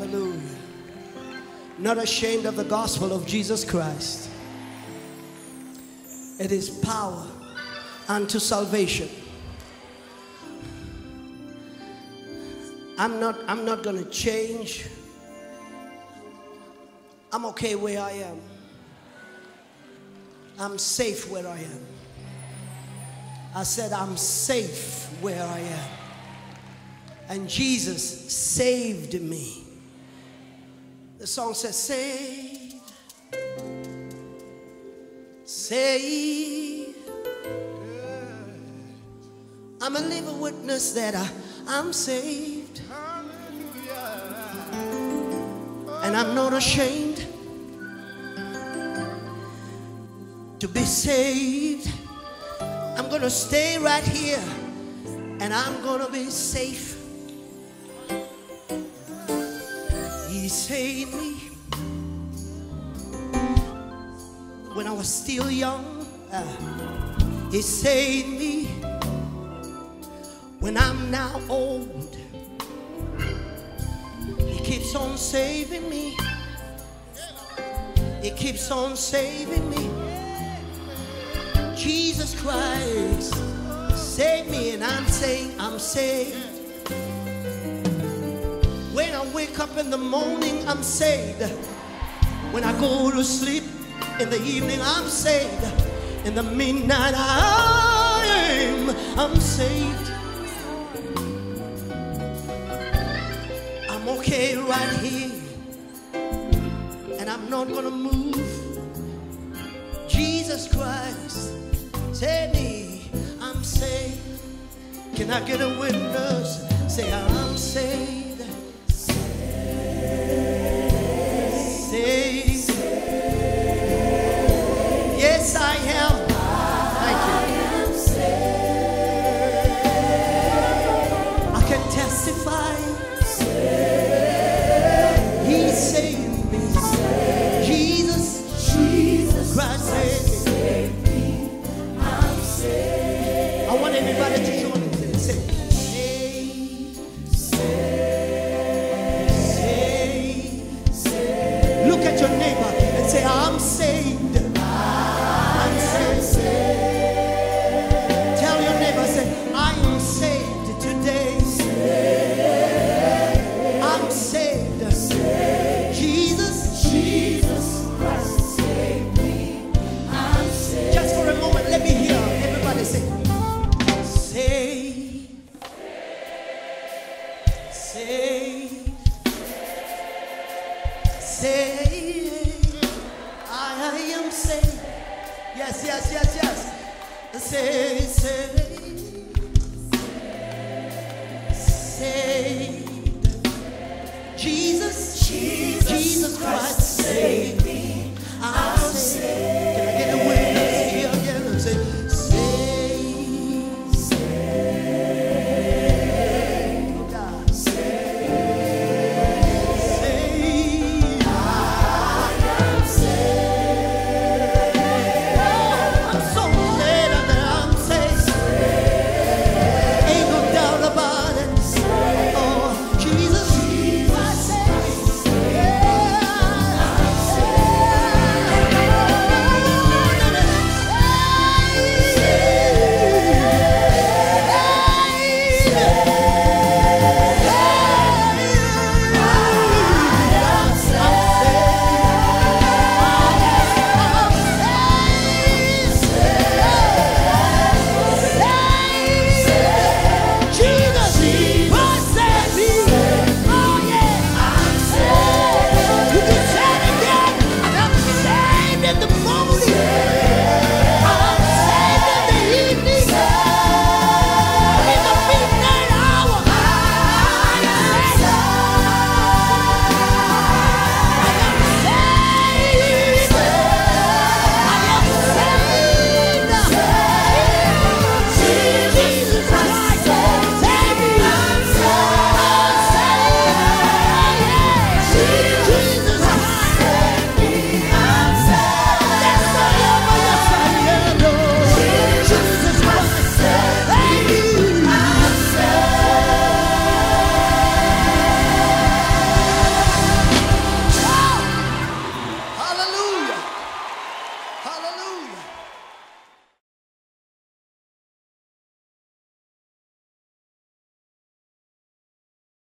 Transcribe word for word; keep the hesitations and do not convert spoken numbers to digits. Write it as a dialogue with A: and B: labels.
A: Hallelujah. Not ashamed of the gospel of Jesus Christ. It is power unto salvation. I'm not, I'm not going to change. I'm okay where I am. I'm safe where I am. I said I'm safe where I am. And Jesus saved me. The song says, saved, saved. I'm a living witness that I, I'm saved. And I'm not ashamed to be saved. I'm going to stay right here and I'm going to be safe. He saved me when I was still young. Uh, he saved me when I'm now old. He keeps on saving me. He keeps on saving me. Jesus Christ saved me, and I'm saying I'm saved. When I wake up in the morning, I'm saved. When I go to sleep in the evening, I'm saved. In the midnight hour, I'm saved. I'm okay right here, and I'm not gonna move. Jesus Christ saved me. I'm saved. Can I get a witness? Say I'm saved. Saved. Yes, I am. Thank you. I can testify. He saved me. Jesus, Jesus Christ saved me. I'm saved. I want everybody to join me and say, saved, saved, saved. Look at your neighbor and say, I'm saved. I'm saved. Tell your neighbor, say, I am saved today. I'm saved. Jesus, Jesus Christ saved me. I'm saved. Just for a moment, let me hear everybody say, saved, saved, saved. I am saved. Yes, yes, yes, yes. Say, saved, saved. Jesus.